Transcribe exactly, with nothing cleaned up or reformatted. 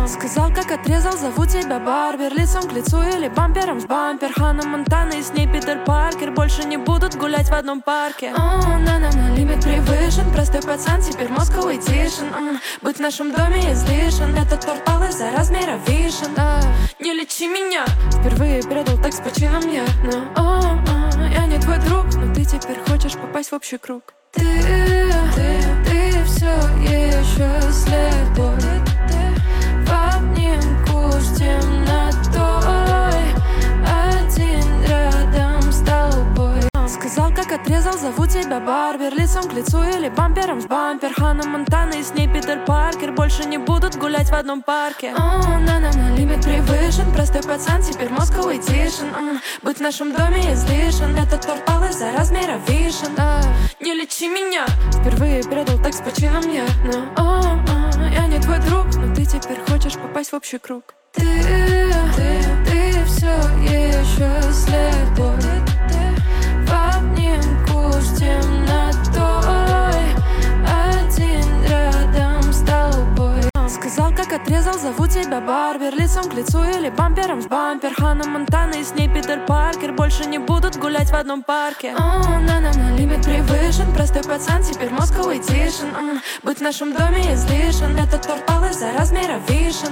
Сказал, как отрезал, зову тебя Барбер. Лицом к лицу или бампером в бампер. Ханна Монтана и с ней Питер Паркер больше не будут гулять в одном парке. О, на-на-на, лимит превышен. Простой пацан, теперь Moscow Edition. М, Быть в нашем доме излишен. Этот торт за размера вишен. а, Не лечи меня. Впервые предал так с почином я. Но, о, о, я не твой друг, но ты теперь хочешь попасть в общий круг. Ты, ты, ты все еще следует в обнимку с темнотой. Один рядом с тобой. Сказал, как отрезал, зову тебя Барбер. Лицом к лицу или бампером в бампер. Ханна Монтана и с ней Питер Паркер больше не будут гулять в одном парке. О, на-на-на, лимит превышен. Простой пацан, теперь Moscow Edition. М, Быть в нашем доме излишен. Этот торт за размера вишен. а, Не лечи меня. Впервые предал так с почином я. Но, о, о, я не твой друг, но ты теперь хочешь попасть в общий круг. Ты, ты, ты все еще следует в обнимку с темнотой. Один рядом с тобой. Сказал, как отрезал, зову тебя Барбер. Лицом к лицу или бампером в бампер. Ханна Монтана и с ней Питер Паркер больше не будут гулять в одном парке. О, на-на-на, лимит превышен. Простой пацан, теперь Moscow Edition. М, Быть в нашем доме излишен. Этот торт за размера вишен.